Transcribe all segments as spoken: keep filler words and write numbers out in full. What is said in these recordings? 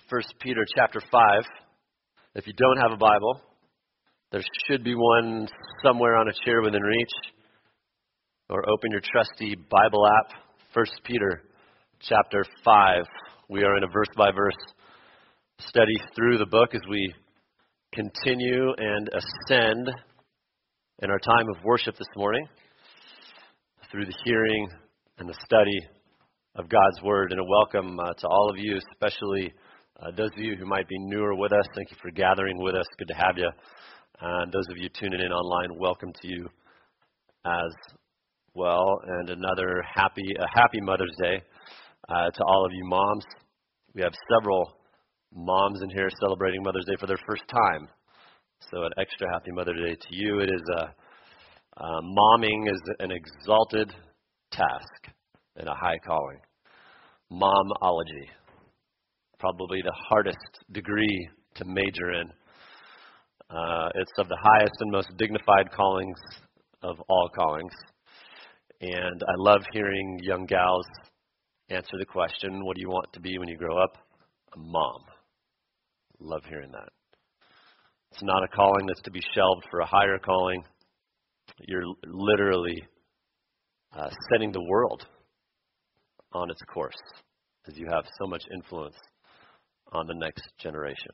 First Peter chapter five. If you don't have a Bible, there should be one somewhere on a chair within reach. Or open your trusty Bible app, First Peter chapter five. We are in a verse-by-verse study through the book as we continue and ascend in our time of worship this morning through the hearing and the study of God's Word. And a welcome uh, to all of you, especially uh, those of you who might be newer with us. Thank you for gathering with us. Good to have you. And those of you tuning in online, welcome to you as well. And another happy, a happy Mother's Day uh, to all of you moms. We have several moms in here celebrating Mother's Day for their first time. So an extra happy Mother's Day to you. It is a, uh, momming is an exalted task and a high calling. Momology, probably the hardest degree to major in. Uh, it's of the highest and most dignified callings of all callings. And I love hearing young gals answer the question, what do you want to be when you grow up? A mom. Love hearing that. It's not a calling that's to be shelved for a higher calling. You're literally uh, setting the world on its course as you have so much influence on the next generation.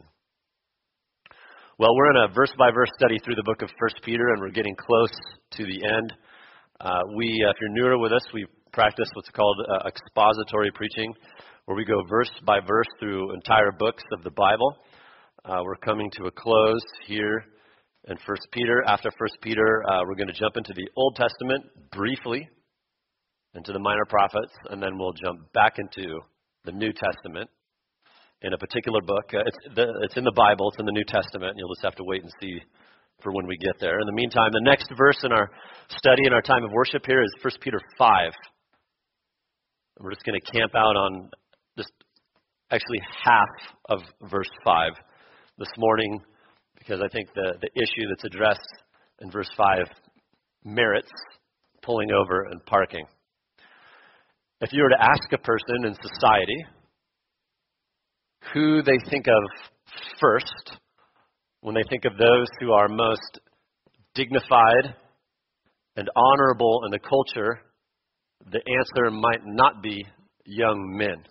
Well, we're in a verse-by-verse study through the book of First Peter, and we're getting close to the end. Uh, we, uh, if you're newer with us, we practice what's called uh, expository preaching, where we go verse by verse through entire books of the Bible. Uh, we're coming to a close here in First Peter. After First Peter, uh, we're going to jump into the Old Testament briefly, into the minor prophets, and then we'll jump back into the New Testament in a particular book. Uh, it's, the, it's in the Bible, it's in the New Testament, and you'll just have to wait and see for when we get there. In the meantime, the next verse in our study, in our time of worship here, is First Peter five. And we're just going to camp out on just actually half of verse five this morning, because I think the, the issue that's addressed in verse five merits pulling over and parking. If you were to ask a person in society who they think of first when they think of those who are most dignified and honorable in the culture, the answer might not be young men.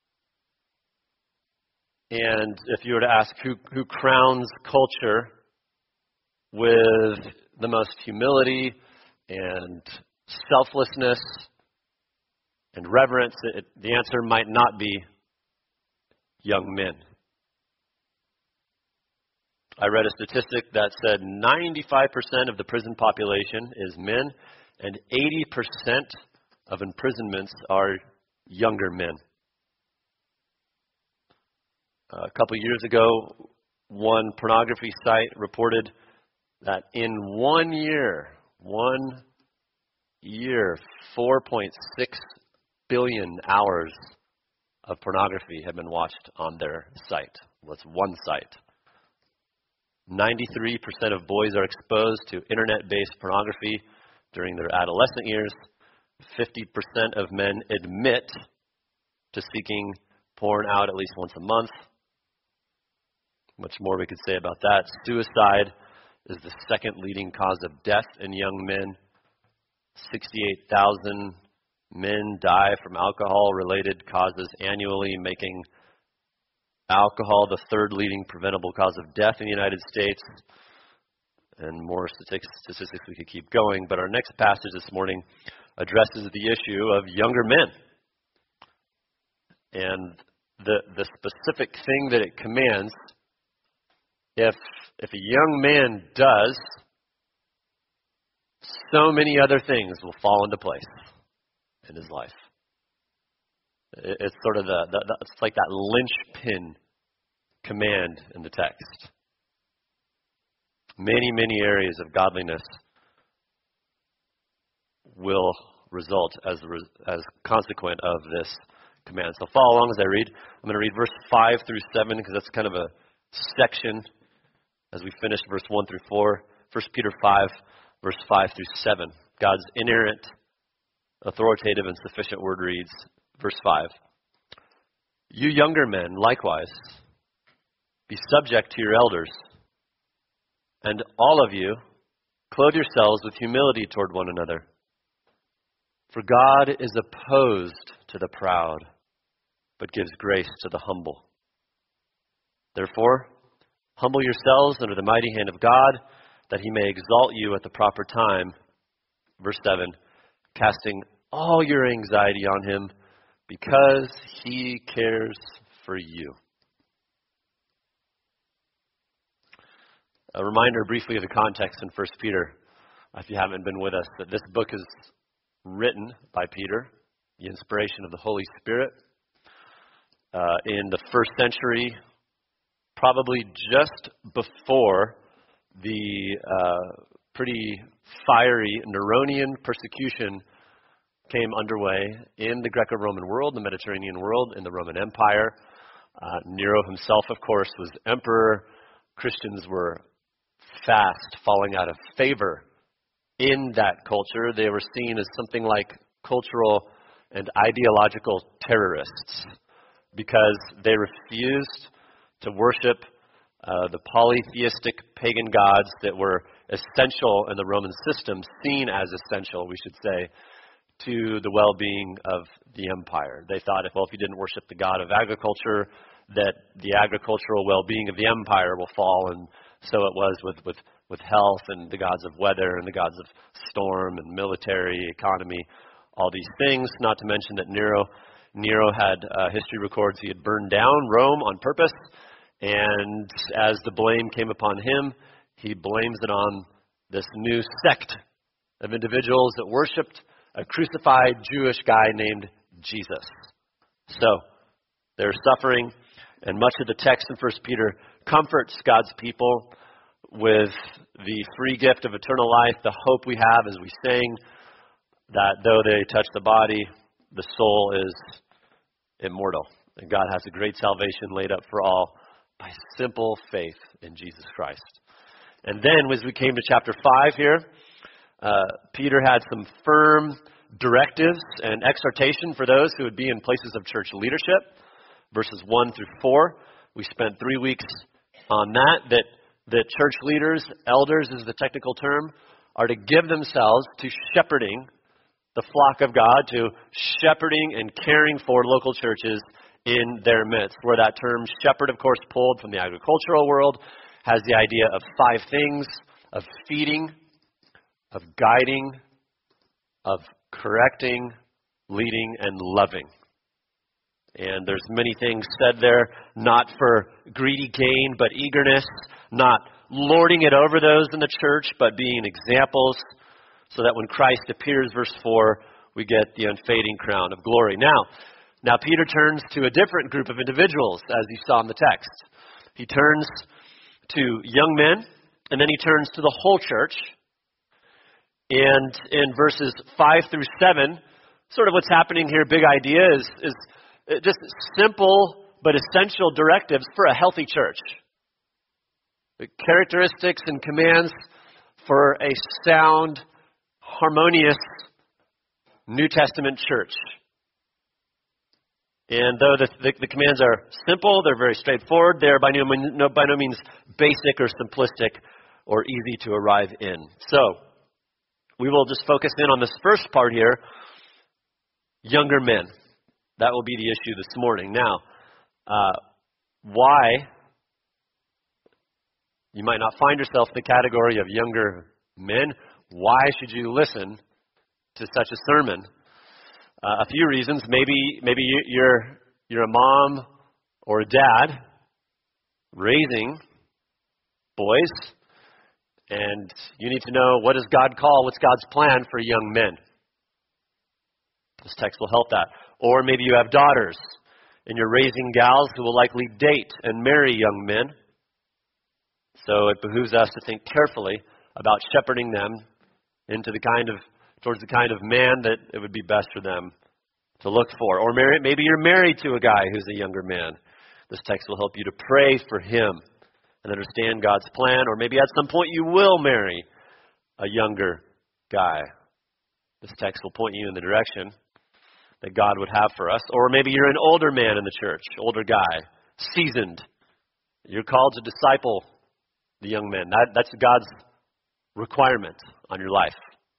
And if you were to ask who, who crowns culture with the most humility and selflessness and reverence, it, the answer might not be young men. I read a statistic that said ninety-five percent of the prison population is men, and eighty percent of imprisonments are younger men. A couple years ago, one pornography site reported that in one year, one year, four point six billion hours of pornography have been watched on their site. That's one site. ninety-three percent of boys are exposed to internet-based pornography during their adolescent years. fifty percent of men admit to seeking porn out at least once a month. Much more we could say about that. Suicide is the second leading cause of death in young men. sixty-eight thousand men die from alcohol-related causes annually, making alcohol the third leading preventable cause of death in the United States. And more statistics we could keep going. But our next passage this morning addresses the issue of younger men. And the the specific thing that it commands, if if a young man does, so many other things will fall into place in his life. It's sort of the, the, the it's like that linchpin command in the text. Many, many areas of godliness will result as as consequent of this command. So follow along as I read. I'm going to read verse five through seven because that's kind of a section as we finish verse one through four. First Peter five, verse five through seven. God's inerrant, authoritative, and sufficient word reads, verse five. You younger men, likewise, Be subject to your elders. And all of you, clothe yourselves with humility toward one another. For God is opposed to the proud, but gives grace to the humble. Therefore, humble yourselves under the mighty hand of God, that he may exalt you at the proper time. Verse seven, casting all your anxiety on him, because he cares for you. A reminder briefly of the context in First Peter, if you haven't been with us, that this book is written by Peter, the inspiration of the Holy Spirit, uh, in the first century, probably just before the uh, pretty fiery Neronian persecution came underway in the Greco-Roman world, the Mediterranean world, in the Roman Empire. Uh, Nero himself, of course, was emperor. Christians were fast falling out of favor in that culture. They were seen as something like cultural and ideological terrorists because they refused to worship uh, the polytheistic pagan gods that were essential in the Roman system, seen as essential, we should say, to the well-being of the empire. They thought, if, well, if you didn't worship the god of agriculture, that the agricultural well-being of the empire will fall, and so it was with, with, with health and the gods of weather and the gods of storm and military, economy, all these things, not to mention that Nero, Nero had, uh, history records, he had burned down Rome on purpose, and as the blame came upon him, he blames it on this new sect of individuals that worshipped a crucified Jewish guy named Jesus. So, they're suffering, and much of the text in First Peter comforts God's people with the free gift of eternal life, the hope we have as we sing, that though they touch the body, the soul is immortal. And God has a great salvation laid up for all by simple faith in Jesus Christ. And then, as we came to chapter five here, uh, Peter had some firm directives and exhortation for those who would be in places of church leadership. Verses one through four, we spent three weeks on that, that, that church leaders, elders is the technical term, are to give themselves to shepherding the flock of God, to shepherding and caring for local churches in their midst. Where that term shepherd, of course, pulled from the agricultural world, has the idea of five things: of feeding, of guiding, of correcting, leading, and loving. And there's many things said there, not for greedy gain, but eagerness, not lording it over those in the church, but being examples, so that when Christ appears, verse four, we get the unfading crown of glory. Now, now Peter turns to a different group of individuals, as you saw in the text. He turns to young men, and then he turns to the whole church. And in verses five through seven, sort of what's happening here, big idea, is, is just simple but essential directives for a healthy church. The characteristics and commands for a sound, harmonious New Testament church. And though the, the, the commands are simple, they're very straightforward, they are by no, no, by no means basic or simplistic or easy to arrive in. So, we will just focus in on this first part here, younger men. That will be the issue this morning. Now, uh, why you might not find yourself in the category of younger men, why should you listen to such a sermon? Uh, a few reasons. Maybe maybe you, you're you're a mom or a dad raising boys, and you need to know, what does God call, what's God's plan for young men? This text will help that. Or maybe you have daughters, and you're raising gals who will likely date and marry young men. So it behooves us to think carefully about shepherding them into the kind of, towards the kind of man that it would be best for them to look for. Or maybe you're married to a guy who's a younger man. This text will help you to pray for him and understand God's plan. Or maybe at some point you will marry a younger guy. This text will point you in the direction that God would have for us. Or maybe you're an older man in the church, older guy, seasoned, You're called to disciple the young men. That, that's God's requirement on your life.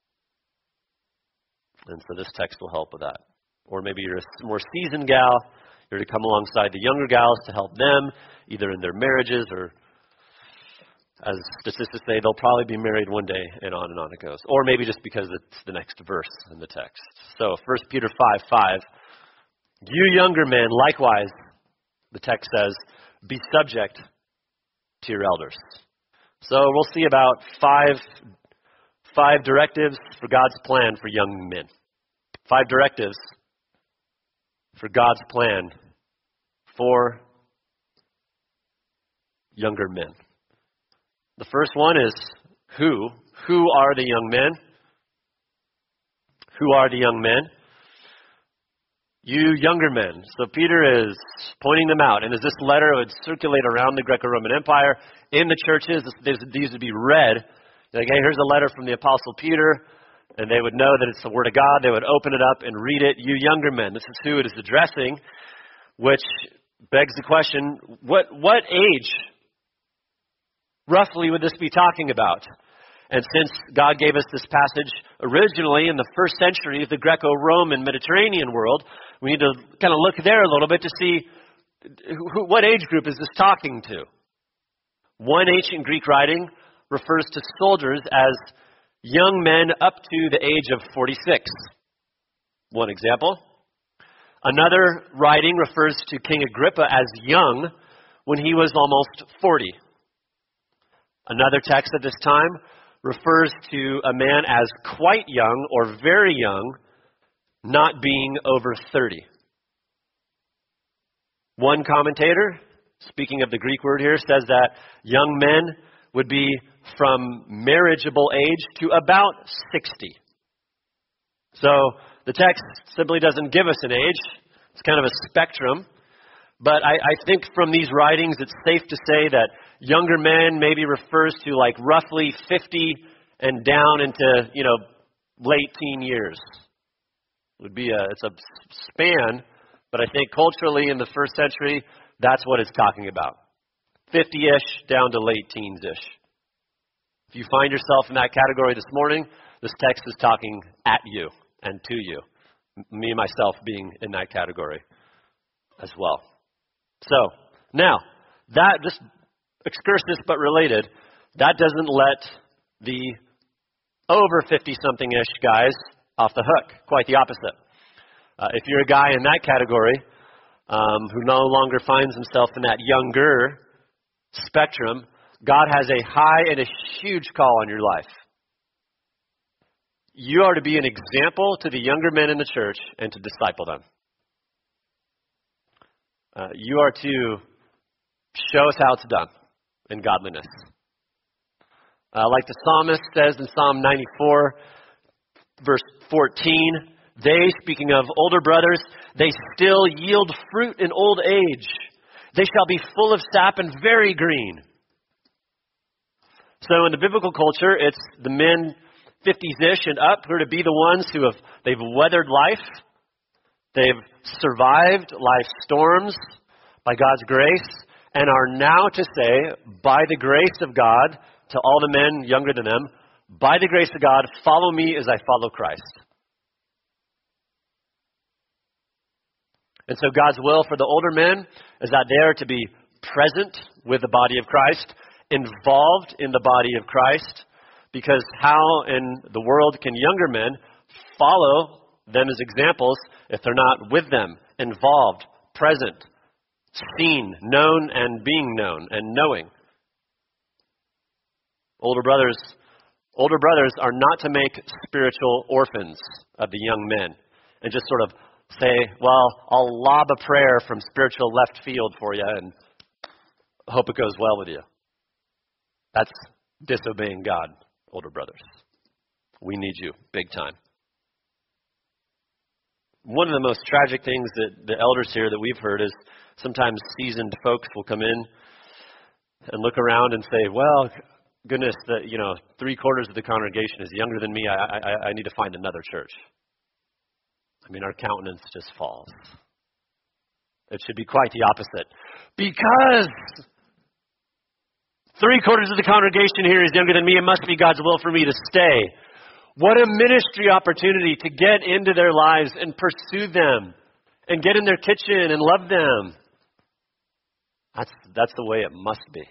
And so this text will help with that. Or maybe you're a more seasoned gal. You're to come alongside the younger gals to help them, either in their marriages or, as statistics say, they'll probably be married one day, and on and on it goes. Or maybe just because it's the next verse in the text. So First Peter five five, you younger men, likewise, the text says, be subject to your elders. So we'll see about five, five directives for God's plan for young men. Five directives for God's plan for younger men. The first one is who? Who are the young men? Who are the young men? You younger men. So Peter is pointing them out. And as this letter would circulate around the Greco-Roman Empire, in the churches, these would be read. Like, hey, here's a letter from the Apostle Peter. And they would know that it's the Word of God. They would open it up and read it. You younger men. This is who it is addressing, which begs the question, what, what age roughly would this be talking about? And since God gave us this passage originally in the first century of the Greco-Roman Mediterranean world, we need to kind of look there a little bit to see who, what age group is this talking to. One ancient Greek writing refers to soldiers as young men up to the age of forty-six. One example. Another writing refers to King Agrippa as young when he was almost forty. Another text at this time refers to a man as quite young or very young, not being over thirty. One commentator, speaking of the Greek word here, says that young men would be from marriageable age to about sixty. So the text simply doesn't give us an age. It's kind of a spectrum. But I, I think from these writings, it's safe to say that younger men maybe refers to like roughly fifty and down into, you know, late teen years. It would be a, it's a span, but I think culturally in the first century, that's what it's talking about. fifty-ish down to late teens-ish. If you find yourself in that category this morning, this text is talking at you and to you. Me and myself being in that category as well. So, now, that, just excursus but related, that doesn't let the over fifty-something-ish guys off the hook. Quite the opposite. Uh, if you're a guy in that category um, who no longer finds himself in that younger spectrum, God has a high and a huge call on your life. You are to be an example to the younger men in the church and to disciple them. Uh, you are to show us how it's done in godliness. Uh, like the psalmist says in Psalm ninety-four, verse fourteen, they, speaking of older brothers, they still yield fruit in old age. They shall be full of sap and very green. So in the biblical culture, it's the men fifties-ish and up who are to be the ones who have, they've weathered life. They've survived life's storms by God's grace and are now to say, by the grace of God, to all the men younger than them, by the grace of God, follow me as I follow Christ. And so God's will for the older men is that they are to be present with the body of Christ, involved in the body of Christ, because how in the world can younger men follow them as examples if they're not with them, involved, present, seen, known, and being known, and knowing? Older brothers, older brothers are not to make spiritual orphans of the young men and just sort of say, well, I'll lob a prayer from spiritual left field for you and hope it goes well with you. That's disobeying God, older brothers. We need you big time. One of the most tragic things that the elders here that we've heard is sometimes seasoned folks will come in and look around and say, well, goodness, the, you know, three quarters of the congregation is younger than me. I, I, I need to find another church. I mean, our countenance just falls. It should be quite the opposite. Because Three quarters of the congregation here is younger than me. It must be God's will for me to stay. What a ministry opportunity to get into their lives and pursue them and get in their kitchen and love them. That's, that's the way it must be.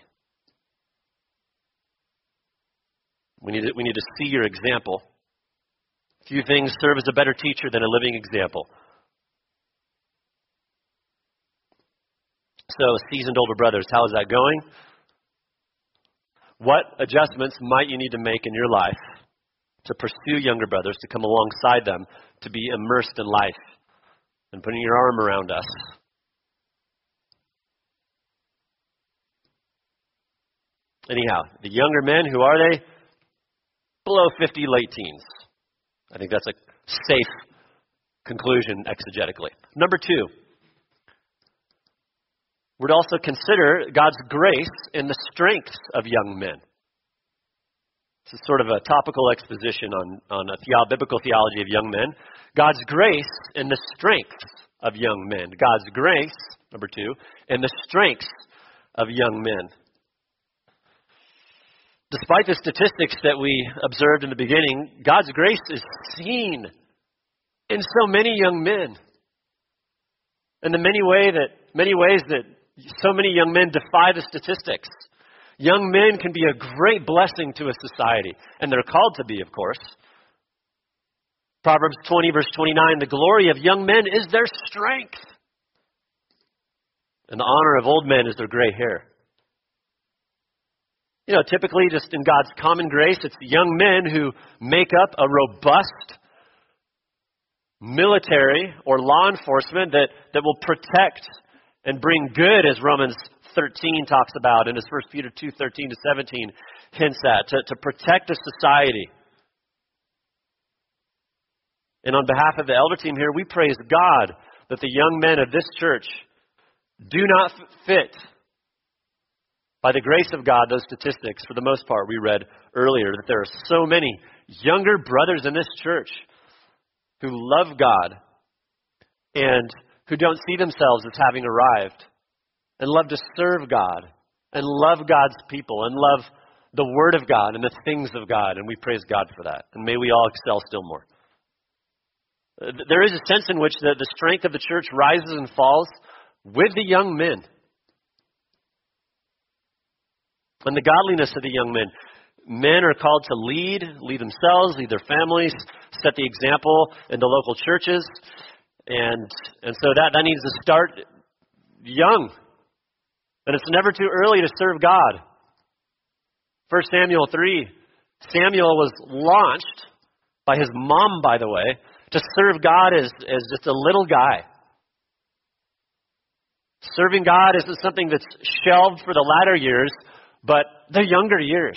We need to, we need to see your example. Few things serve as a better teacher than a living example. So, seasoned older brothers, how is that going? What adjustments might you need to make in your life to pursue younger brothers, to come alongside them, to be immersed in life and putting your arm around us? Anyhow, the younger men, who are they? Below fifty, late teens. I think that's a safe conclusion exegetically. Number two, we're to also consider God's grace in the strengths of young men. This is sort of a topical exposition on, on a theo- biblical theology of young men. God's grace in the strengths of young men. God's grace, number two, in the strengths of young men. Despite the statistics that we observed in the beginning, God's grace is seen in so many young men. In the many way that many ways that so many young men defy the statistics. Young men can be a great blessing to a society, and they're called to be, of course. Proverbs twenty, verse twenty-nine, the glory of young men is their strength, and the honor of old men is their gray hair. You know, typically, just in God's common grace, it's young men who make up a robust military or law enforcement that, that will protect and bring good, as Romans thirteen talks about, and as First Peter two, thirteen to seventeen hints at, to, to protect a society. And on behalf of the elder team here, we praise God that the young men of this church do not fit, by the grace of God, those statistics, for the most part, we read earlier, that there are so many younger brothers in this church who love God and who don't see themselves as having arrived and love to serve God and love God's people and love the Word of God and the things of God. And we praise God for that. And may we all excel still more. There is a sense in which the, the strength of the church rises and falls with the young men. And the godliness of the young men. Men are called to lead, lead themselves, lead their families, set the example in the local churches. And and so that, that needs to start young. And it's never too early to serve God. First Samuel three, Samuel was launched by his mom, by the way, to serve God as, as just a little guy. Serving God isn't something that's shelved for the latter years, but the younger years.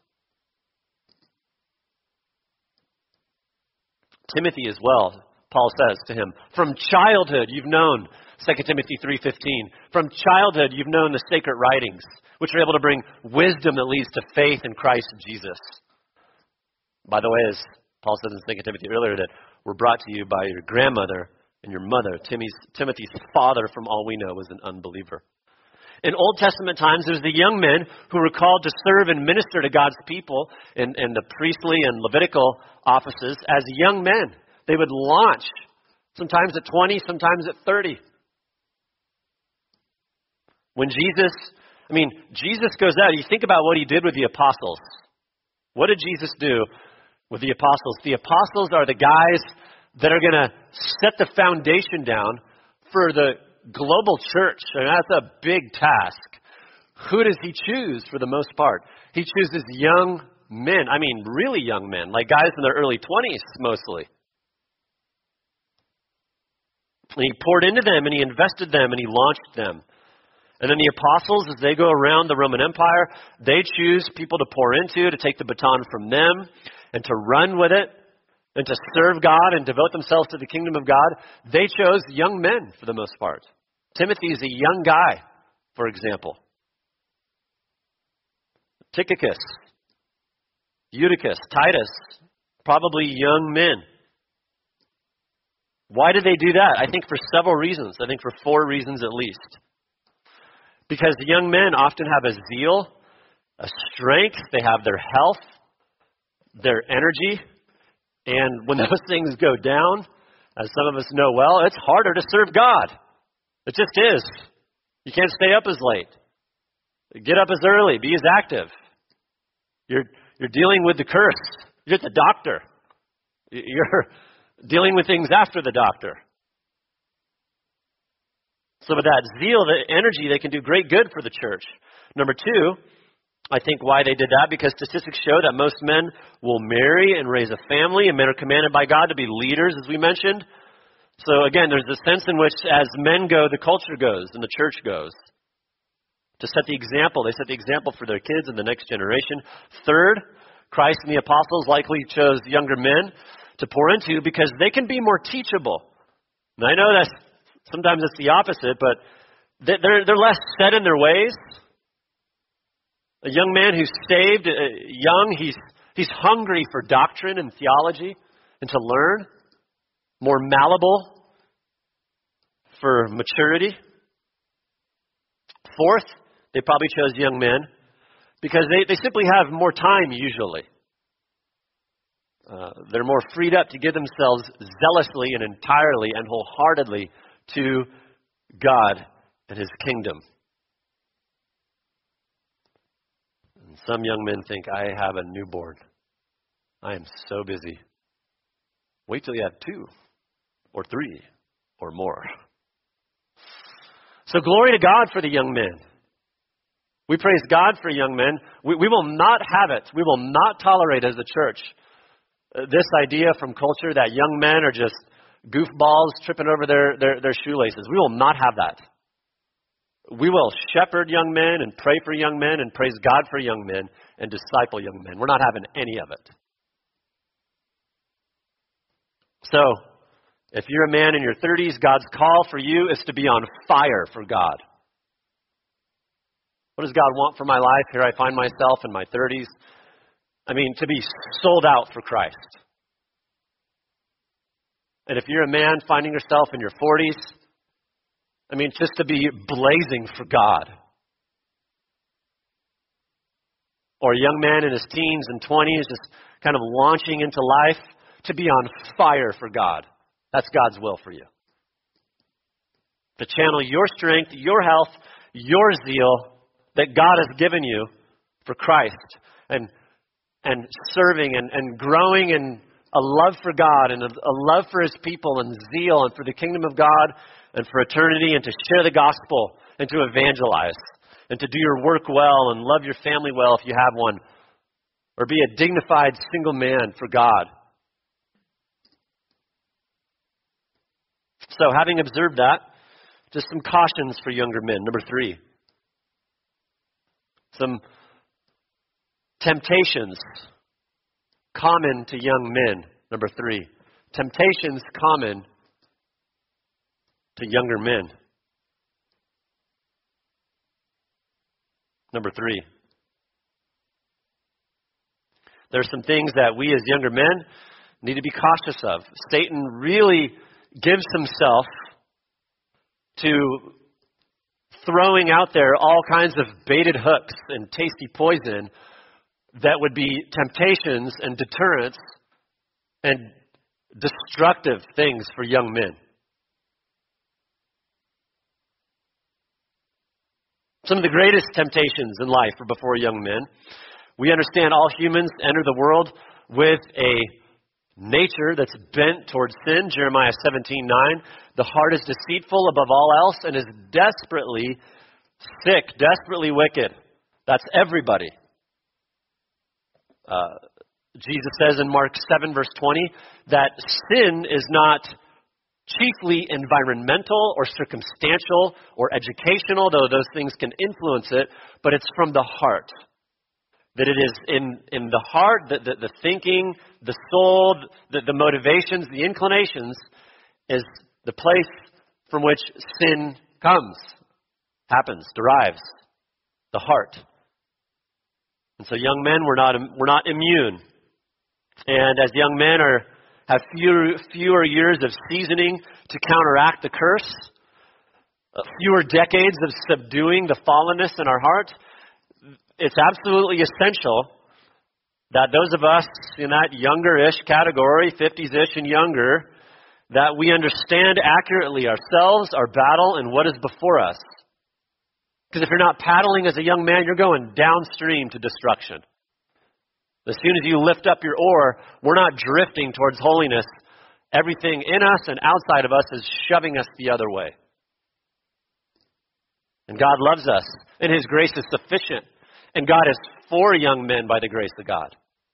Timothy as well, Paul says to him, from childhood you've known, Second Timothy three fifteen, from childhood you've known the sacred writings, which are able to bring wisdom that leads to faith in Christ Jesus. By the way, as Paul says in Second Timothy earlier, that were brought to you by your grandmother and your mother. Timmy's, Timothy's father, from all we know, was an unbeliever. In Old Testament times, there's the young men who were called to serve and minister to God's people in, in the priestly and Levitical offices as young men. They would launch, sometimes at twenty, sometimes at thirty. When Jesus, I mean, Jesus goes out, you think about what he did with the apostles. What did Jesus do with the apostles? The apostles are the guys that are going to set the foundation down for the global church. And that's a big task. Who does he choose for the most part? He chooses young men. I mean, really young men, like guys in their early twenties mostly. And he poured into them and he invested them and he launched them. And then the apostles, as they go around the Roman Empire, they choose people to pour into, to take the baton from them and to run with it and to serve God and devote themselves to the kingdom of God. They chose young men for the most part. Timothy is a young guy, for example. Tychicus, Eutychus, Titus, probably young men. Why did they do that? I think for several reasons. I think for four reasons at least. Because the young men often have a zeal a strength, they have their health, their energy, and when those things go down, as some of us know well, it's harder to serve God. It just is. You can't stay up as late. Get up as early. Be as active. You're you're dealing with the curse. You're at the doctor. You're dealing with things after the doctor. So with that zeal, the energy, they can do great good for the church. Number two, I think why they did that, because statistics show that most men will marry and raise a family, and men are commanded by God to be leaders, as we mentioned. So again, there's a sense in which as men go, the culture goes and the church goes. To set the example, they set the example for their kids and the next generation. Third, Christ and the apostles likely chose younger men to pour into because they can be more teachable. And I know that sometimes it's the opposite, but they're, they're less set in their ways. A young man who's saved, uh, young, he's, he's hungry for doctrine and theology and to learn. More malleable for maturity. Fourth, they probably chose young men because they, they simply have more time usually. Uh, they're more freed up to give themselves zealously and entirely and wholeheartedly to God and His kingdom. And some young men think, I have a newborn. I am so busy. Wait till you have two or three or more. So glory to God for the young men. We praise God for young men. We, we will not have it. We will not tolerate as a church uh, this idea from culture that young men are just goofballs tripping over their, their, their shoelaces. We will not have that. We will shepherd young men and pray for young men and praise God for young men and disciple young men. We're not having any of it. So, if you're a man in your thirties, God's call for you is to be on fire for God. What does God want for my life? Here I find myself in my thirties. I mean, to be sold out for Christ. And if you're a man finding yourself in your forties, I mean, just to be blazing for God. Or a young man in his teens and twenties just kind of launching into life, to be on fire for God. That's God's will for you. To channel your strength, your health, your zeal that God has given you for Christ. And and serving and, and growing in a love for God and a, a love for His people and zeal and for the kingdom of God and for eternity and to share the gospel and to evangelize and to do your work well and love your family well if you have one. Or be a dignified single man for God. So, having observed that, just some cautions for younger men. Number three, some temptations common to young men. Number three, temptations common to younger men. Number three, there's some things that we as younger men need to be cautious of. Satan really gives himself to throwing out there all kinds of baited hooks and tasty poison that would be temptations and deterrents and destructive things for young men. Some of the greatest temptations in life are before young men. We understand all humans enter the world with a nature that's bent towards sin. Jeremiah seventeen nine. The heart is deceitful above all else and is desperately sick, desperately wicked. That's everybody. Uh, Jesus says in Mark seven verse twenty that sin is not chiefly environmental or circumstantial or educational, though those things can influence it, but it's from the heart. That it is in, in the heart, the, the, the thinking, the soul, the, the motivations, the inclinations is the place from which sin comes, happens, derives, the heart. And so young men, we're not, we're not immune. And as young men are have fewer, fewer years of seasoning to counteract the curse, uh, fewer decades of subduing the fallenness in our heart, it's absolutely essential that those of us in that younger-ish category, fifties-ish and younger, that we understand accurately ourselves, our battle, and what is before us. Because if you're not paddling as a young man, you're going downstream to destruction. As soon as you lift up your oar, we're not drifting towards holiness. Everything in us and outside of us is shoving us the other way. And God loves us, and His grace is sufficient. And God is for young men by the grace of God.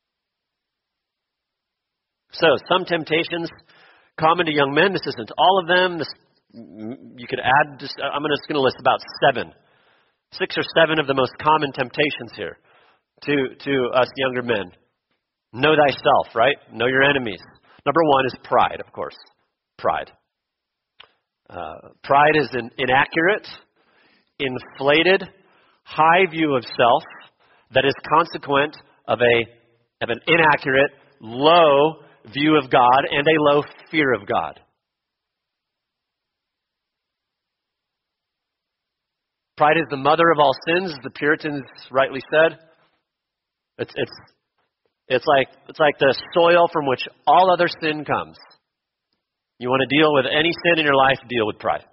So, some temptations common to young men. This isn't all of them. This, you could add, just, I'm just going to list about seven. Six or seven of the most common temptations here to, to us younger men. Know thyself, right? Know your enemies. Number one is pride, of course. Pride. Uh, pride is an inaccurate, inflated, high view of self that is consequent of a of an inaccurate, low view of God and a low fear of God. Pride is the mother of all sins, the Puritans rightly said. It's it's it's like it's like the soil from which all other sin comes. You want to deal with any sin in your life, deal with pride.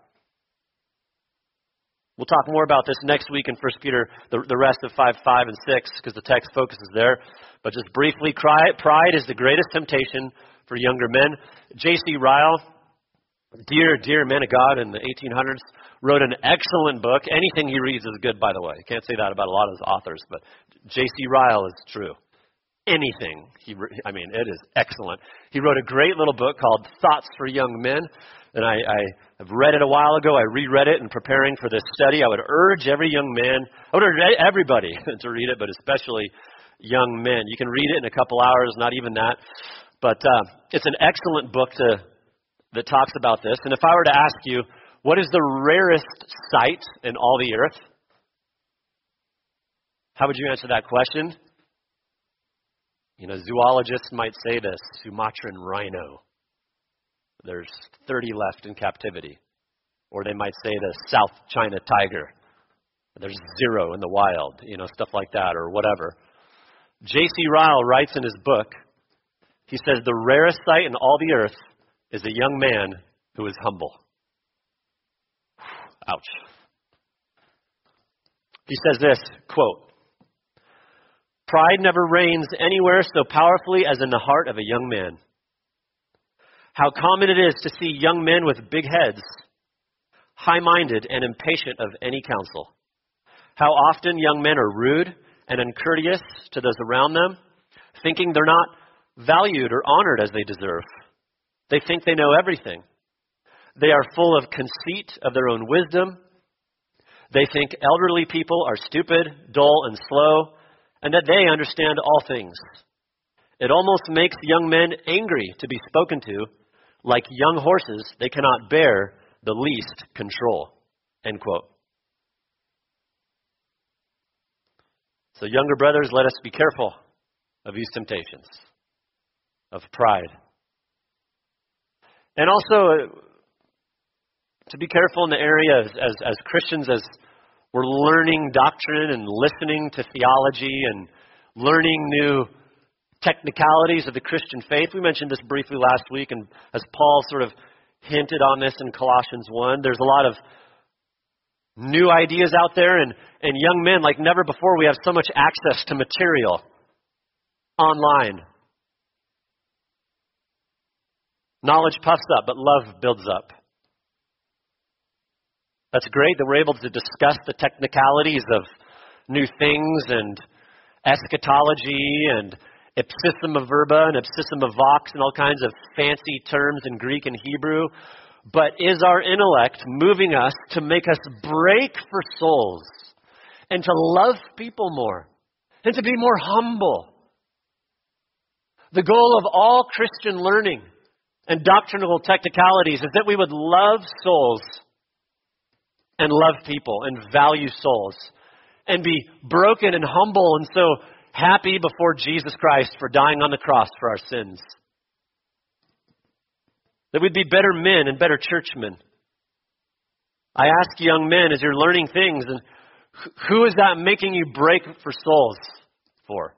We'll talk more about this next week in First Peter, the, the rest of five, five, and six, because the text focuses there. But just briefly, pride is the greatest temptation for younger men. J C Ryle, dear, dear man of God in the eighteen hundreds, wrote an excellent book. Anything he reads is good, by the way. You can't say that about a lot of his authors, but J C Ryle is true. Anything. He, I mean, it is excellent. He wrote a great little book called Thoughts for Young Men, and I, I have read it a while ago. I reread it in preparing for this study. I would urge every young man, I would urge everybody to read it, but especially young men. You can read it in a couple hours, not even that. But uh, it's an excellent book to, that talks about this. And if I were to ask you, what is the rarest sight in all the earth? How would you answer that question? You know, zoologists might say this, Sumatran rhino. There's thirty left in captivity. Or they might say the South China tiger. There's zero in the wild, you know, stuff like that or whatever. J C Ryle writes in his book, he says, the rarest sight in all the earth is a young man who is humble. Ouch. He says this, quote, pride never reigns anywhere so powerfully as in the heart of a young man. How common it is to see young men with big heads, high-minded and impatient of any counsel. How often young men are rude and uncourteous to those around them, thinking they're not valued or honored as they deserve. They think they know everything. They are full of conceit of their own wisdom. They think elderly people are stupid, dull, and slow, and that they understand all things. It almost makes young men angry to be spoken to. Like young horses, they cannot bear the least control. End quote. So younger brothers, let us be careful of these temptations, of pride. And also, to be careful in the area as, as, as Christians, as we're learning doctrine and listening to theology and learning new technicalities of the Christian faith. We mentioned this briefly last week, and as Paul sort of hinted on this in Colossians one, there's a lot of new ideas out there, and, and young men, like never before, we have so much access to material online. Knowledge puffs up, but love builds up. That's great that we're able to discuss the technicalities of new things and eschatology and ipsissima verba and ipsissima vox and all kinds of fancy terms in Greek and Hebrew. But is our intellect moving us to make us break for souls and to love people more and to be more humble? The goal of all Christian learning and doctrinal technicalities is that we would love souls and love people and value souls and be broken and humble and so happy before Jesus Christ for dying on the cross for our sins. That we'd be better men and better churchmen. I ask young men as you're learning things, and Who is that making you break for souls for?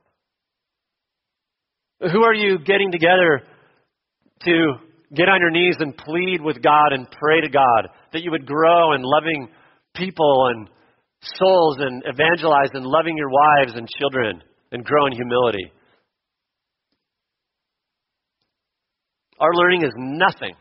Who are you getting together to get on your knees and plead with God and pray to God that you would grow in loving people and souls and evangelize and loving your wives and children and grow in humility? Our learning is nothing,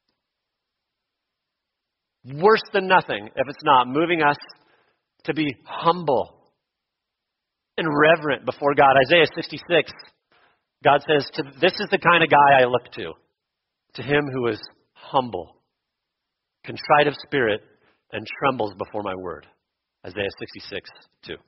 worse than nothing, if it's not moving us to be humble and reverent before God. Isaiah sixty-six, God says, "This is the kind of guy I look to, to him who is humble, contrite of spirit, and trembles before my word." Isaiah sixty-six, two.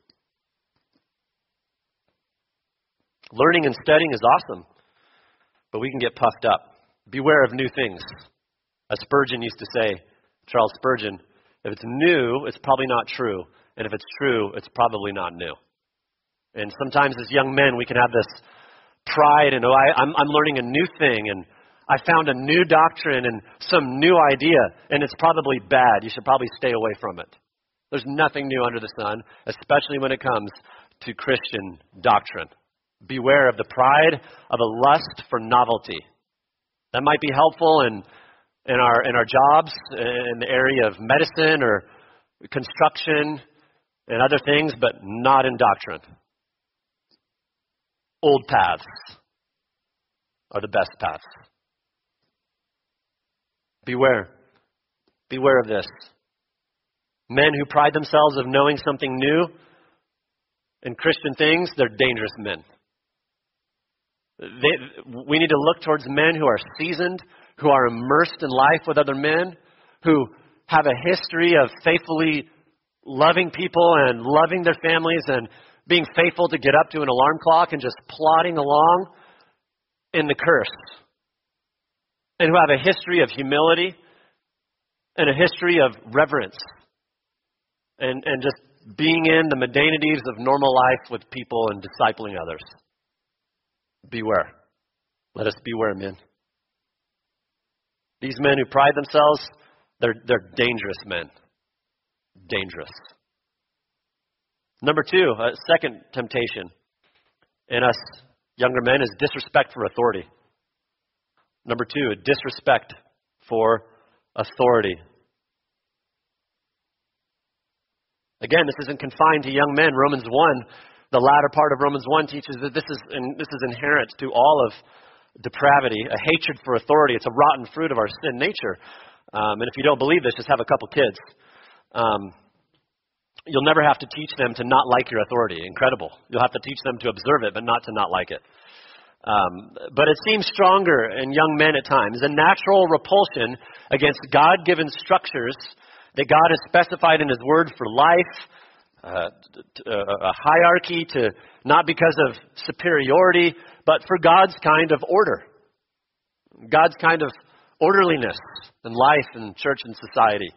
Learning and studying is awesome, but we can get puffed up. Beware of new things. As Spurgeon used to say, Charles Spurgeon, if it's new, it's probably not true. And if it's true, it's probably not new. And sometimes as young men, we can have this pride and, oh, I, I'm, I'm learning a new thing, and I found a new doctrine and some new idea, and it's probably bad. You should probably stay away from it. There's nothing new under the sun, especially when it comes to Christian doctrine. Beware of the pride of a lust for novelty. That might be helpful in, in our in our jobs, in the area of medicine or construction and other things, but not in doctrine. Old paths are the best paths. Beware. Beware of this. Men who pride themselves of knowing something new in Christian things, they're dangerous men. They, we need to look towards men who are seasoned, who are immersed in life with other men, who have a history of faithfully loving people and loving their families and being faithful to get up to an alarm clock and just plodding along in the curse. And who have a history of humility and a history of reverence and, and just being in the mundanities of normal life with people and discipling others. Beware. Let us beware, men. These men who pride themselves, they're, they're dangerous men. Dangerous. Number two, uh, second temptation in us younger men is disrespect for authority. Number two, disrespect for authority. Again, this isn't confined to young men. Romans one, the latter part of Romans one teaches that this is and this is inherent to all of depravity, a hatred for authority. It's a rotten fruit of our sin nature. Um, and if you don't believe this, just have a couple kids. Um, you'll never have to teach them to not like your authority. Incredible. You'll have to teach them to observe it, but not to not like it. Um, but it seems stronger in young men at times. A natural repulsion against God-given structures that God has specified in His Word for life, uh, a hierarchy to not because of superiority, but for God's kind of order, God's kind of orderliness in life and church and society.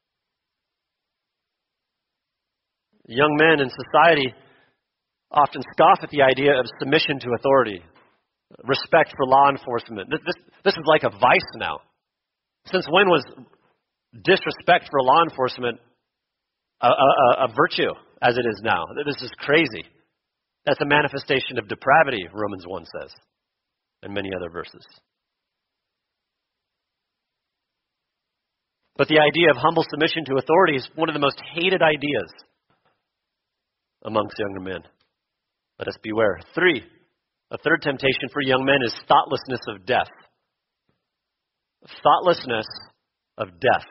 Young men in society often scoff at the idea of submission to authority, respect for law enforcement. This, this, this is like a vice now. Since when was disrespect for law enforcement a, a, a virtue as it is now? This is crazy. That's a manifestation of depravity, Romans one says, and many other verses. But the idea of humble submission to authority is one of the most hated ideas amongst younger men. Let us beware. Three, a third temptation for young men is thoughtlessness of death. Thoughtlessness of death.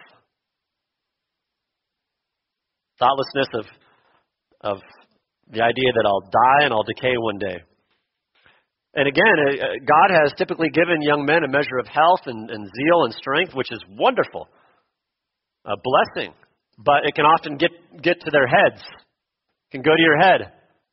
Thoughtlessness of, of the idea that I'll die and I'll decay one day. And again, God has typically given young men a measure of health and, and zeal and strength, which is wonderful. A blessing. But it can often get, get to their heads. It can go to your head.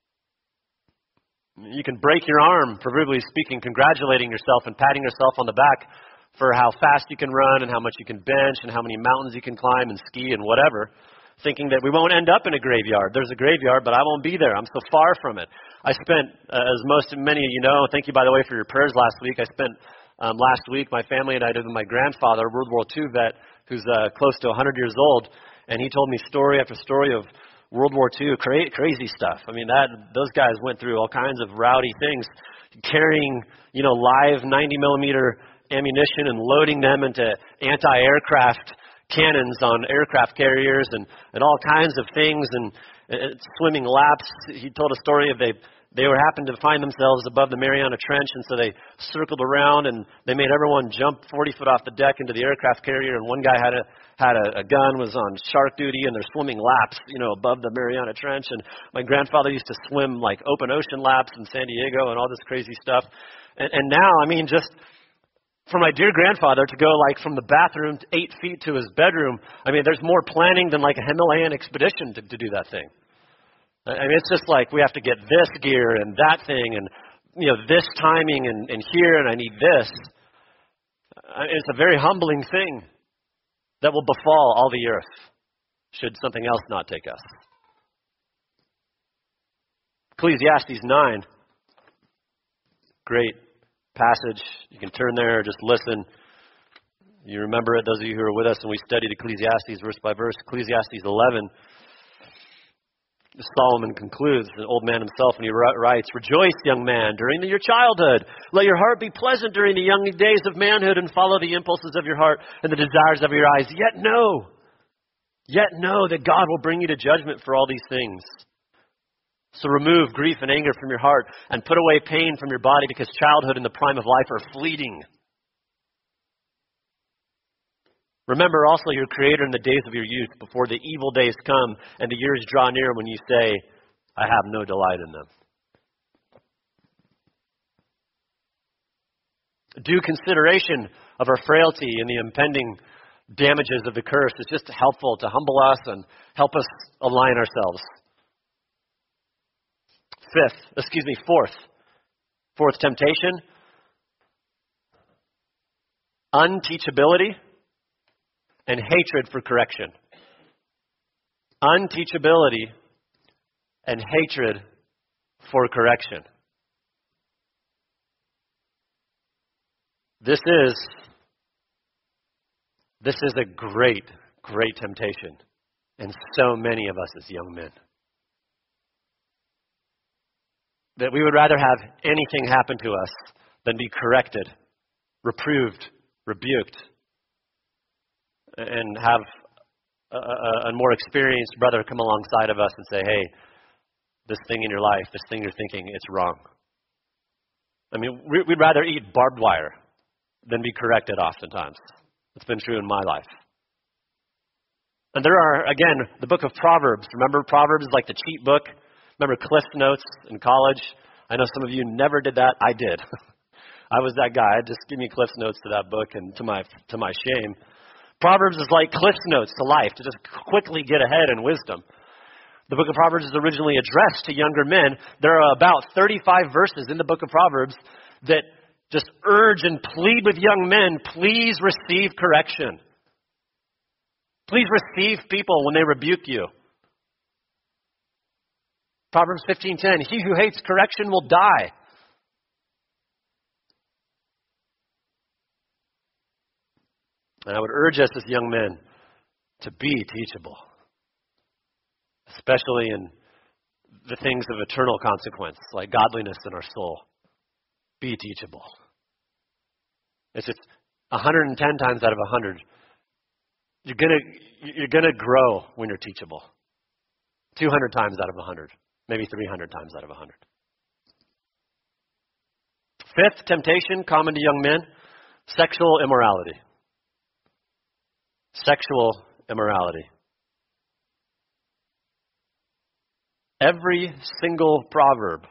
You can break your arm, proverbially speaking, congratulating yourself and patting yourself on the back for how fast you can run and how much you can bench and how many mountains you can climb and ski and whatever, thinking that we won't end up in a graveyard. There's a graveyard, but I won't be there. I'm so far from it. I spent, uh, as most many of you know, thank you, by the way, for your prayers last week. I spent um, last week, my family and I did with my grandfather, a World War Two vet, who's uh, close to one hundred years old, and he told me story after story of World War Two, cra- crazy stuff. I mean, that those guys went through all kinds of rowdy things, carrying, you know, live ninety millimeter ammunition and loading them into anti-aircraft cannons on aircraft carriers and, and all kinds of things, and, and swimming laps. He told a story of they they were happened to find themselves above the Mariana Trench, and so they circled around and they made everyone jump forty foot off the deck into the aircraft carrier, and one guy had a had a, a gun, was on shark duty, and they're swimming laps, you know, above the Mariana Trench. And my grandfather used to swim like open ocean laps in San Diego and all this crazy stuff. And, and now, I mean, just for my dear grandfather to go like from the bathroom to eight feet to his bedroom, I mean, there's more planning than like a Himalayan expedition to, to do that thing. I mean, it's just like we have to get this gear and that thing and, you know, this timing and, and here, and I need this. It's a very humbling thing that will befall all the earth should something else not take us. Ecclesiastes nine, great passage. You can turn there or just listen. You remember it, those of you who are with us, and we studied Ecclesiastes verse by verse. Ecclesiastes eleven. Solomon concludes, an old man himself, and he writes, "Rejoice, young man, during the, your childhood. Let your heart be pleasant during the young days of manhood, and follow the impulses of your heart and the desires of your eyes. Yet know, yet know that God will bring you to judgment for all these things. So remove grief and anger from your heart, and put away pain from your body, because childhood and the prime of life are fleeting. Remember also your Creator in the days of your youth, before the evil days come and the years draw near when you say, I have no delight in them." Due consideration of our frailty and the impending damages of the curse is just helpful to humble us and help us align ourselves. Fifth, excuse me, fourth, fourth temptation, unteachability and hatred for correction. Unteachability and hatred for correction. This is, this is a great, great temptation in so many of us as young men. That we would rather have anything happen to us than be corrected, reproved, rebuked, and have a, a, a more experienced brother come alongside of us and say, hey, this thing in your life, this thing you're thinking, it's wrong. I mean, we'd rather eat barbed wire than be corrected oftentimes. It's been true in my life. And there are, again, the book of Proverbs. Remember, Proverbs is like the cheat book. Remember Cliff Notes in college? I know some of you never did that. I did. I was that guy. Just give me Cliff Notes to that book, and to my to my shame. Proverbs is like Cliff Notes to life, to just quickly get ahead in wisdom. The book of Proverbs is originally addressed to younger men. There are about thirty-five verses in the book of Proverbs that just urge and plead with young men, please receive correction. Please receive people when they rebuke you. Proverbs fifteen ten, he who hates correction will die. And I would urge us as young men to be teachable, especially in the things of eternal consequence, like godliness in our soul. Be teachable. It's just one hundred ten times out of one hundred. You're gonna you're gonna grow when you're teachable. two hundred times out of one hundred, maybe three hundred times out of one hundred. Fifth temptation, common to young men, sexual immorality. Sexual immorality. Every single proverb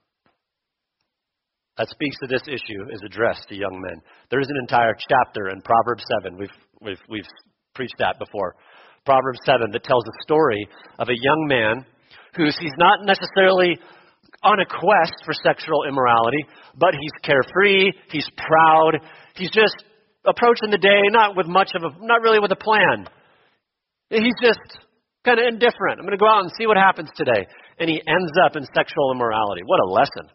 that speaks to this issue is addressed to young men. There's an entire chapter in Proverbs seven. We've we've we've preached that before. Proverbs seven that tells a story of a young man who's he's not necessarily on a quest for sexual immorality, but he's carefree, he's proud, he's just approaching the day not with much of a, not really with a plan. He's just kind of indifferent. I'm going to go out and see what happens today. And he ends up in sexual immorality. What a lesson.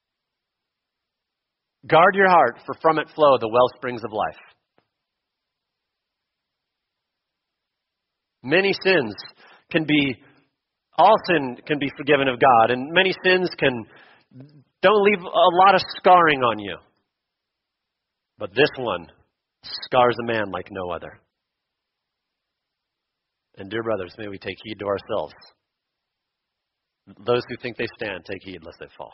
Guard your heart, for from it flow the well springs of life. Many sins can be All sin can be forgiven of God, and many sins can don't leave a lot of scarring on you. But this one scars a man like no other. And dear brothers, may we take heed to ourselves. Those who think they stand, take heed lest they fall.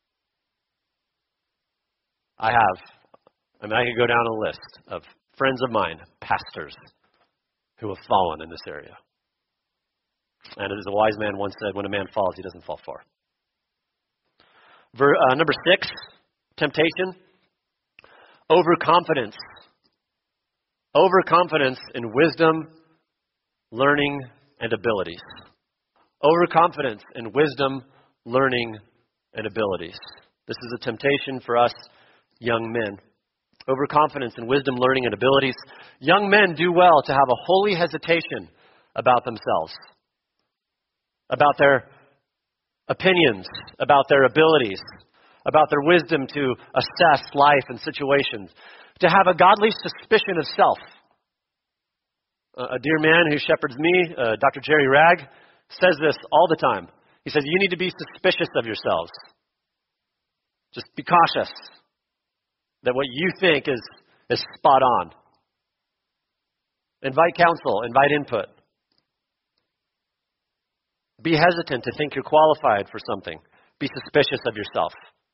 I have, I mean, I could go down a list of friends of mine, pastors, who have fallen in this area. And as a wise man once said, when a man falls, he doesn't fall far. Ver, uh, number six, temptation. Overconfidence. Overconfidence in wisdom, learning, and abilities. Overconfidence in wisdom, learning, and abilities. This is a temptation for us young men. Overconfidence in wisdom, learning, and abilities. Young men do well to have a holy hesitation about themselves, about their opinions, about their abilities, about their wisdom to assess life and situations, to have a godly suspicion of self. Uh, a dear man who shepherds me, uh, Doctor Jerry Ragg, says this all the time. He says, you need to be suspicious of yourselves. Just be cautious that what you think is, is spot on. Invite counsel, invite input. Be hesitant to think you're qualified for something. Be suspicious of yourself.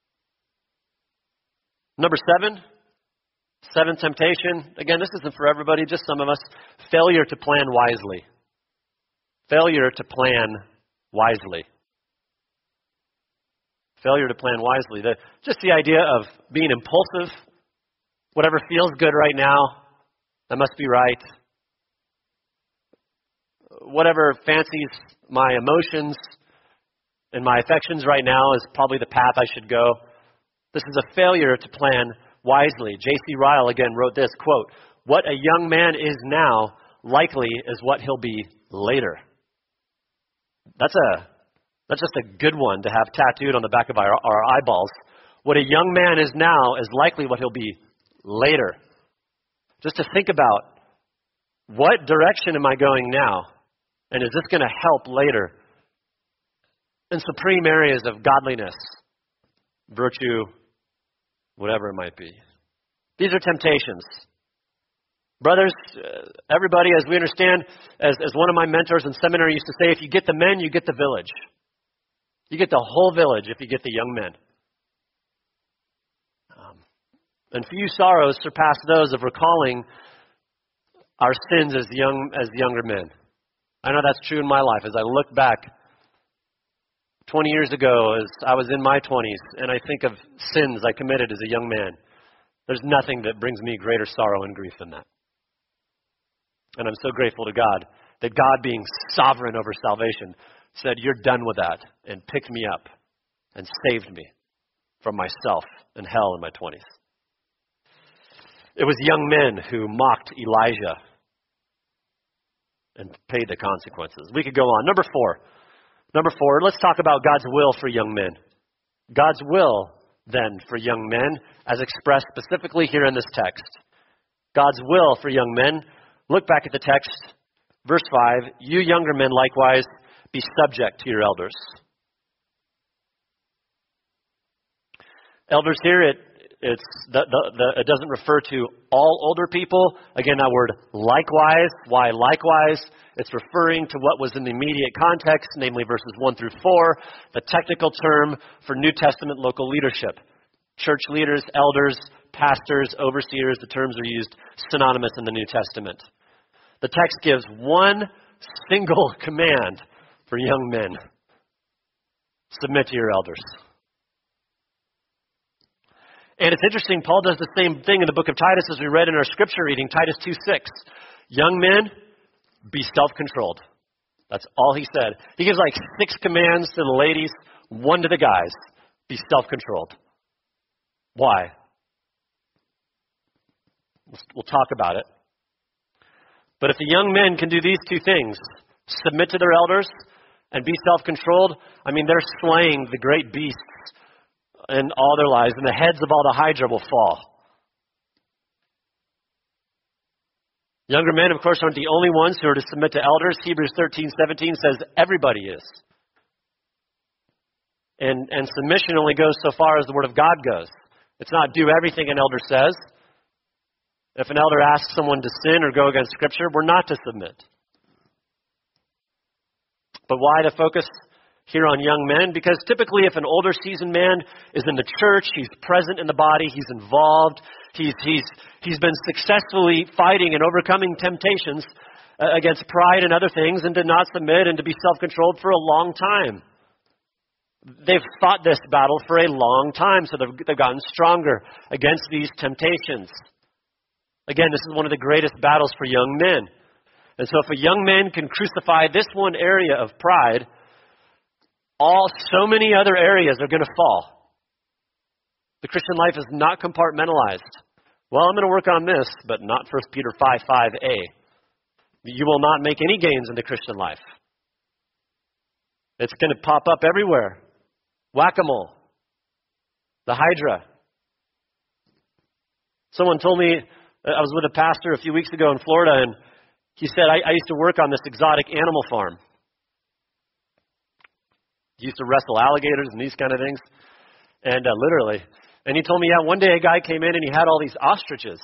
Number seven, seventh temptation. Again, this isn't for everybody, just some of us. Failure to plan wisely. Failure to plan wisely. Failure to plan wisely. The, just the idea of being impulsive. Whatever feels good right now, that must be right. Whatever fancies my emotions and my affections right now is probably the path I should go. This is a failure to plan wisely. J C Ryle again wrote this, quote, what a young man is now likely is what he'll be later. That's a that's just a good one to have tattooed on the back of our, our eyeballs. What a young man is now is likely what he'll be later. Just to think about, what direction am I going now? And is this going to help later? In supreme areas of godliness, virtue, whatever it might be. These are temptations. Brothers, uh, everybody, as we understand, as, as one of my mentors in seminary used to say, if you get the men, you get the village. You get the whole village if you get the young men. Um, and few sorrows surpass those of recalling our sins as young as younger men. I know that's true in my life. As I look back twenty years ago, as I was in my twenties, and I think of sins I committed as a young man, there's nothing that brings me greater sorrow and grief than that. And I'm so grateful to God that God, being sovereign over salvation, said, you're done with that, and picked me up and saved me from myself and hell in my twenties. It was young men who mocked Elijah and paid the consequences. We could go on. Number four. Number four, let's talk about God's will for young men. God's will, then, for young men, as expressed specifically here in this text. God's will for young men. Look back at the text, verse five. You younger men, likewise, be subject to your elders. Elders here, it it's the, the, the, it doesn't refer to all older people. Again, that word likewise. Why likewise? It's referring to what was in the immediate context, namely verses one through four, the technical term for New Testament local leadership. Church leaders, elders, pastors, overseers, the terms are used synonymous in the New Testament. The text gives one single command for young men. Submit to your elders. And it's interesting, Paul does the same thing in the book of Titus as we read in our scripture reading, Titus two six. Young men, be self-controlled. That's all he said. He gives like six commands to the ladies, one to the guys. Be self-controlled. Why? We'll talk about it. But if the young men can do these two things, submit to their elders and be self-controlled, I mean, they're slaying the great beasts in all their lives, and the heads of all the Hydra will fall. Younger men, of course, aren't the only ones who are to submit to elders. Hebrews thirteen seventeen says everybody is And, and submission only goes so far as the Word of God goes. It's not do everything an elder says. If an elder asks someone to sin or go against Scripture, we're not to submit. But why the focus here on young men? Because typically if an older seasoned man is in the church, he's present in the body, he's involved, he's, he's, he's been successfully fighting and overcoming temptations uh, against pride and other things, and to not submit and to be self-controlled for a long time. They've fought this battle for a long time, so they've, they've gotten stronger against these temptations. Again, this is one of the greatest battles for young men. And so if a young man can crucify this one area of pride, all so many other areas are going to fall. The Christian life is not compartmentalized. Well, I'm going to work on this, but not First Peter five five a. You will not make any gains in the Christian life. It's going to pop up everywhere. Whack-a-mole. The Hydra. Someone told me, I was with a pastor a few weeks ago in Florida, and he said, I, I used to work on this exotic animal farm. He used to wrestle alligators and these kind of things. And uh, literally. And he told me, yeah, one day a guy came in and he had all these ostriches.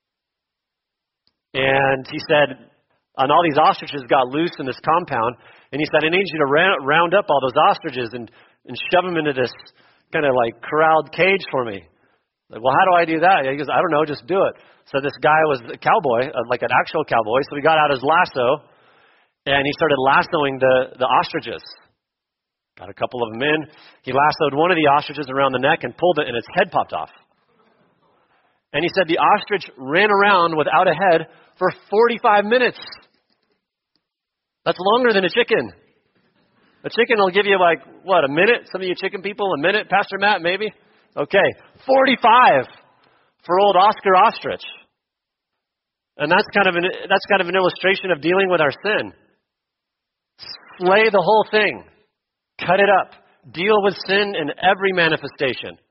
And he said, and all these ostriches got loose in this compound. And he said, I need you to round, round up all those ostriches and, and shove them into this kind of like corralled cage for me. Like, well, how do I do that? He goes, I don't know, just do it. So this guy was a cowboy, uh, like an actual cowboy. So he got out his lasso and he started lassoing the, the ostriches. Got a couple of them in. He lassoed one of the ostriches around the neck and pulled it, and its head popped off. And he said the ostrich ran around without a head for forty-five minutes. That's longer than a chicken. A chicken will give you like, what, a minute? Some of you chicken people, a minute? Pastor Matt, maybe? Okay, forty-five for old Oscar Ostrich. And that's kind of an, that's kind of an illustration of dealing with our sin. Slay the whole thing. Cut it up. Deal with sin in every manifestation.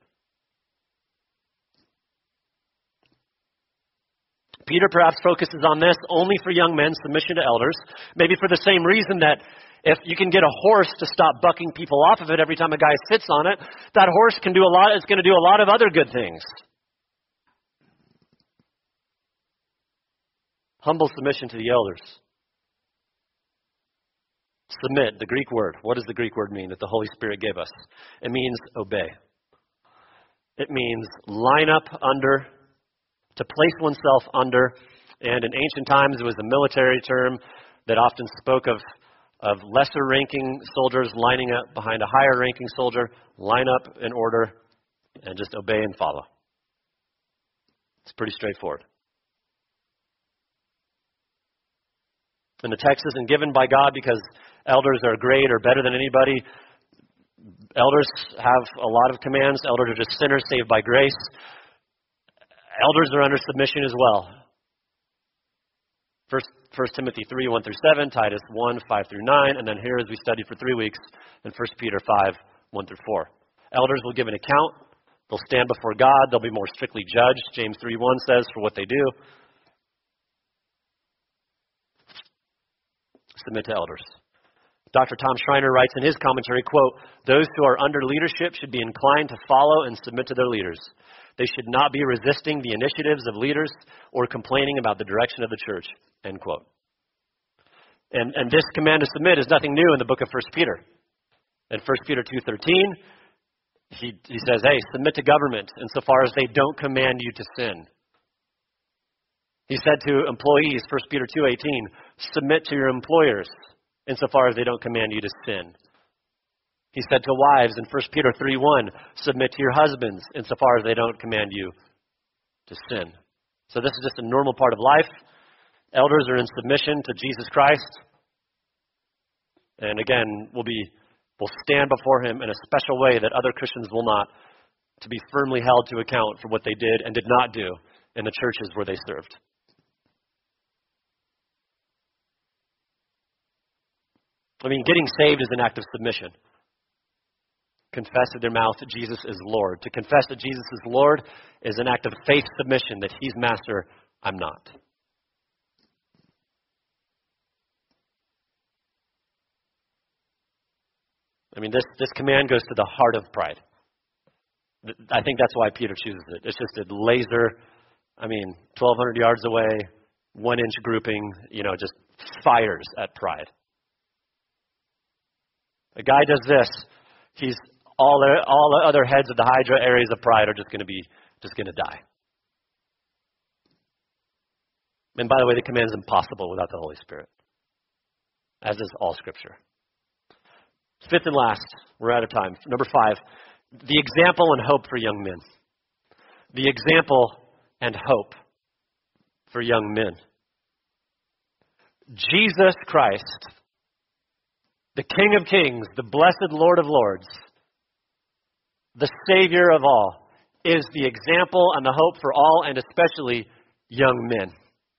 Peter perhaps focuses on this only for young men, submission to elders, maybe for the same reason that if you can get a horse to stop bucking people off of it every time a guy sits on it, that horse can do a lot, it's going to do a lot of other good things. Humble submission to the elders. Submit, the Greek word. What does the Greek word mean that the Holy Spirit gave us? It means obey. It means line up under, to place oneself under. And in ancient times, it was a military term that often spoke of, of lesser ranking soldiers lining up behind a higher ranking soldier, line up in order, and just obey and follow. It's pretty straightforward. And the text isn't given by God because elders are great or better than anybody. Elders have a lot of commands. Elders are just sinners saved by grace. Elders are under submission as well. First, First Timothy three, one through seven, Titus one, five through nine, and then here as we studied for three weeks in First Peter five, one through four. Elders will give an account. They'll stand before God. They'll be more strictly judged, James three, one says, for what they do. Submit to elders. Doctor Tom Schreiner writes in his commentary, quote, those who are under leadership should be inclined to follow and submit to their leaders. They should not be resisting the initiatives of leaders or complaining about the direction of the church, end quote. And, and this command to submit is nothing new in the book of First Peter. In First Peter two thirteen, he, he says, hey, submit to government insofar as they don't command you to sin. He said to employees, First Peter two eighteen, submit to your employers insofar as they don't command you to sin. He said to wives in First Peter three one, submit to your husbands insofar as they don't command you to sin. So this is just a normal part of life. Elders are in submission to Jesus Christ. And again, we'll be will stand before him in a special way that other Christians will not, to be firmly held to account for what they did and did not do in the churches where they served. I mean, getting saved is an act of submission. Confess with their mouth that Jesus is Lord. To confess that Jesus is Lord is an act of faith submission, that he's master, I'm not. I mean, this, this command goes to the heart of pride. I think that's why Peter chooses it. It's just a laser, I mean, twelve hundred yards away, one inch grouping, you know, just fires at pride. A guy does this, he's all the, all the other heads of the Hydra areas of pride are just going to be, just going to die. And by the way, the command is impossible without the Holy Spirit, as is all Scripture. Fifth and last, we're out of time. Number five, the example and hope for young men. The example and hope for young men. Jesus Christ, the King of Kings, the blessed Lord of Lords, the Savior of all, is the example and the hope for all, and especially young men.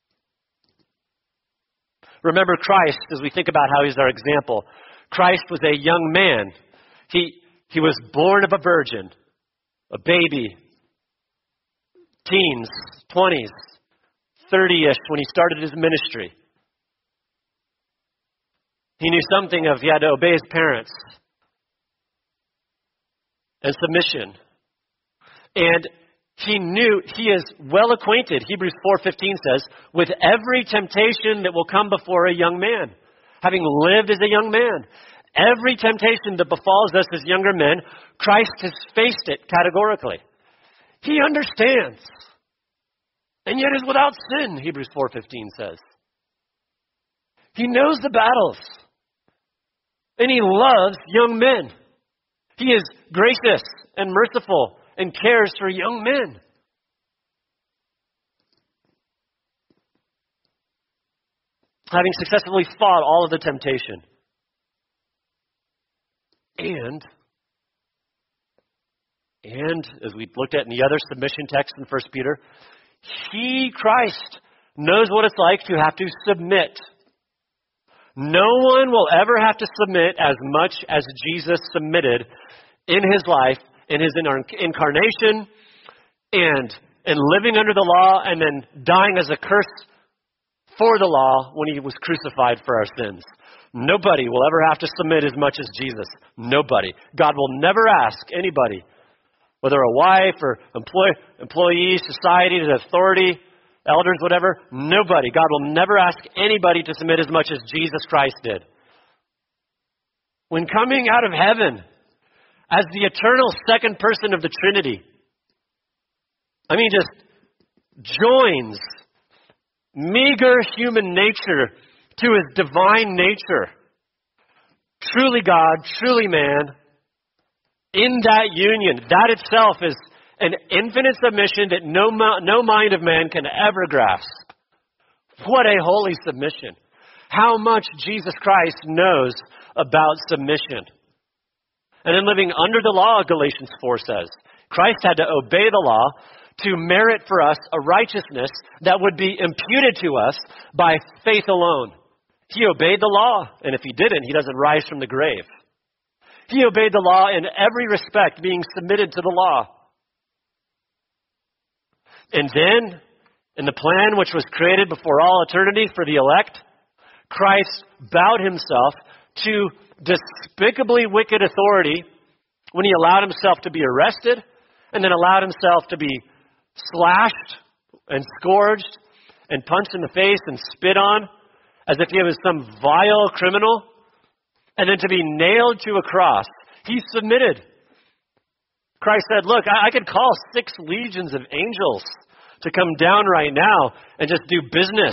Remember Christ, as we think about how he's our example. Christ was a young man. He, he was born of a virgin, a baby, teens, twenties, thirty-ish when he started his ministry. He knew something of he had to obey his parents and submission. And he knew, he is well acquainted, Hebrews four fifteen says, with every temptation that will come before a young man. Having lived as a young man, every temptation that befalls us as younger men, Christ has faced it categorically. He understands. And yet is without sin, Hebrews four fifteen says. He knows the battles. And he loves young men. He is gracious and merciful and cares for young men. Having successfully fought all of the temptation. And, and as we looked at in the other submission text in First Peter, he, Christ, knows what it's like to have to submit. No one will ever have to submit as much as Jesus submitted in his life, in his incarnation, and in living under the law, and then dying as a curse for the law when he was crucified for our sins. Nobody will ever have to submit as much as Jesus. Nobody. God will never ask anybody, whether a wife or employee, employee, society, authority, elders, whatever, nobody. God will never ask anybody to submit as much as Jesus Christ did. When coming out of heaven as the eternal second person of the Trinity, I mean, just joins meager human nature to his divine nature. Truly God, truly man. In that union, that itself is an infinite submission that no, no mind of man can ever grasp. What a holy submission. How much Jesus Christ knows about submission. And in living under the law, Galatians four says, Christ had to obey the law to merit for us a righteousness that would be imputed to us by faith alone. He obeyed the law, and if he didn't, he doesn't rise from the grave. He obeyed the law in every respect, being submitted to the law. And then, in the plan which was created before all eternity for the elect, Christ bowed himself to despicably wicked authority when he allowed himself to be arrested and then allowed himself to be slashed and scourged and punched in the face and spit on as if he was some vile criminal, and then to be nailed to a cross. He submitted. Christ said, look, I, I could call six legions of angels to come down right now and just do business.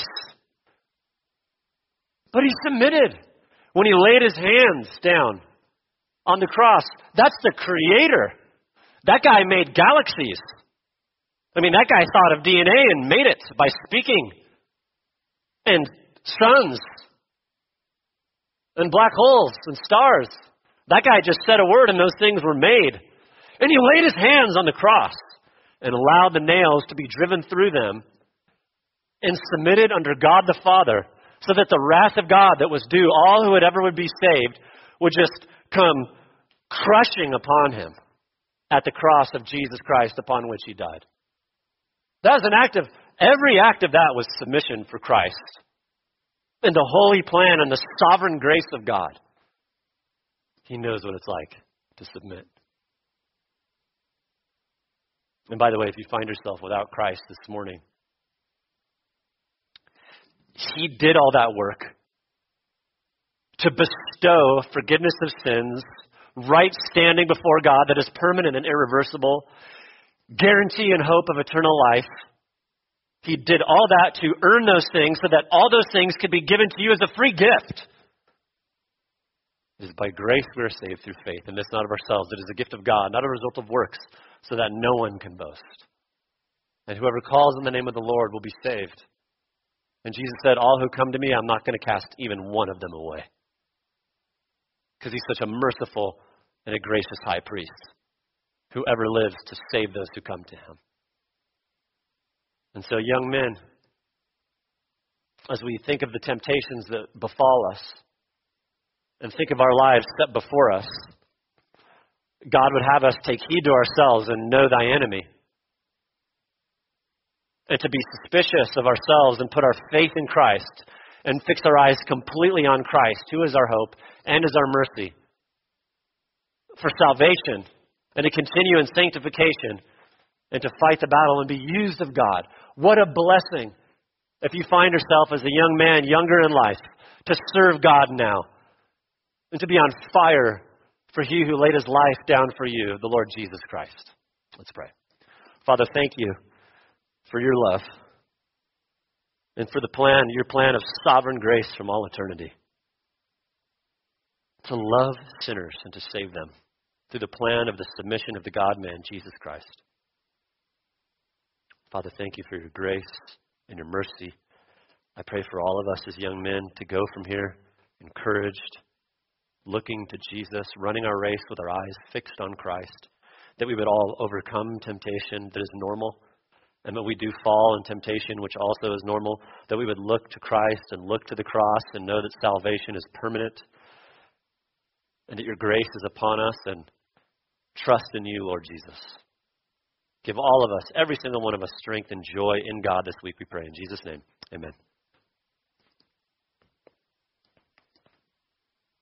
But he submitted when he laid his hands down on the cross. That's the creator. That guy made galaxies. I mean, that guy thought of D N A and made it by speaking. And suns. And black holes and stars. That guy just said a word and those things were made. And he laid his hands on the cross and allowed the nails to be driven through them and submitted under God the Father so that the wrath of God that was due all who would ever would be saved would just come crushing upon him at the cross of Jesus Christ upon which he died. That was an act of, every act of that was submission for Christ and the holy plan and the sovereign grace of God. He knows what it's like to submit. And by the way, if you find yourself without Christ this morning, he did all that work to bestow forgiveness of sins, right standing before God that is permanent and irreversible, guarantee and hope of eternal life. He did all that to earn those things so that all those things could be given to you as a free gift. It is by grace we are saved through faith, and this not of ourselves. It is a gift of God, not a result of works, so that no one can boast. And whoever calls on the name of the Lord will be saved. And Jesus said, all who come to me, I'm not going to cast even one of them away. Because he's such a merciful and a gracious high priest who ever lives to save those who come to him. And so, young men, as we think of the temptations that befall us and think of our lives set before us, God would have us take heed to ourselves and know thy enemy. And to be suspicious of ourselves and put our faith in Christ and fix our eyes completely on Christ, who is our hope and is our mercy, for salvation and to continue in sanctification and to fight the battle and be used of God. What a blessing if you find yourself as a young man, younger in life, to serve God now and to be on fire for he who laid his life down for you, the Lord Jesus Christ. Let's pray. Father, thank you for your love and for the plan, your plan of sovereign grace from all eternity, to love sinners and to save them through the plan of the submission of the God-man, Jesus Christ. Father, thank you for your grace and your mercy. I pray for all of us as young men to go from here encouraged, looking to Jesus, running our race with our eyes fixed on Christ, that we would all overcome temptation that is normal, and that we do fall in temptation, which also is normal, that we would look to Christ and look to the cross and know that salvation is permanent and that your grace is upon us, and trust in you, Lord Jesus. Give all of us, every single one of us, strength and joy in God this week, we pray. In Jesus' name, amen.